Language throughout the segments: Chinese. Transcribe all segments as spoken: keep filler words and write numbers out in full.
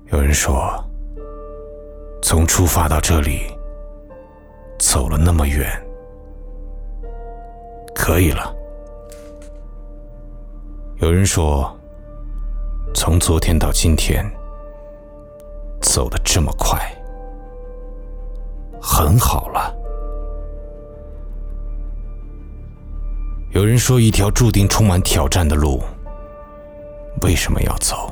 有人说，从出发到这里，走了那么远，可以了。有人说，从昨天到今天，走得这么快，很好了。有人说，一条注定充满挑战的路，为什么要走？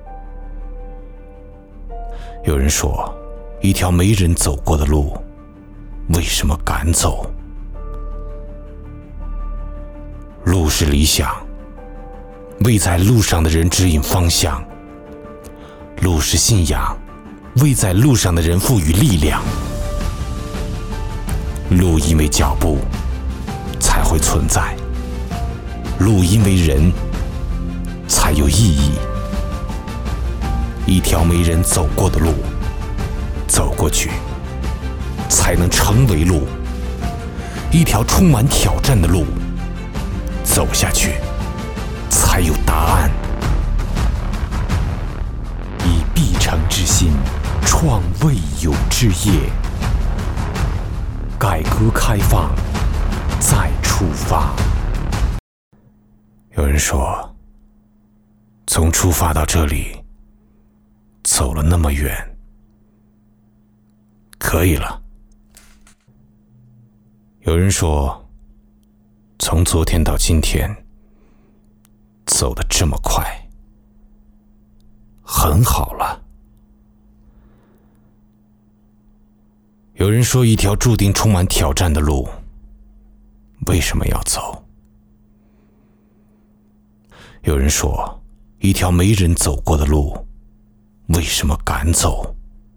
有人说，一条没人走过的路，为什么敢走？路是理想，为在路上的人指引方向；路是信仰，为在路上的人赋予力量。路因为脚步才会存在，路因为人才有意义。一条没人走过的路，走过去才能成为路；一条充满挑战的路，走下去才有答案。以必成之心，创未有之业。改革开放，再出发。有人说，从出发到这里，走了那么远，可以了。有人说，从昨天到今天，走得这么快，很好了。有人说，一条注定充满挑战的路，为什么要走？有人说，一条没人走过的路，为什么敢走？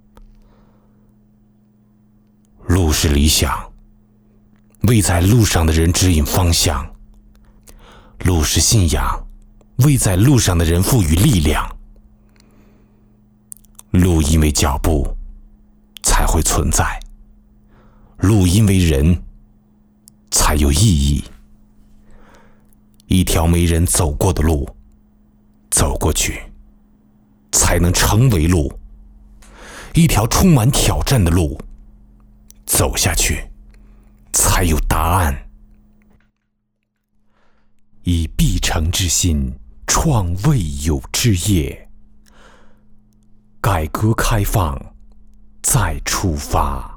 路是理想，为在路上的人指引方向；路是信仰，为在路上的人赋予力量。路因为脚步才会存在，路因为人才有意义。一条没人走过的路，走过去才能成为路；一条充满挑战的路，走下去才有答案。以必成之心，创未有之业。改革开放，再出发。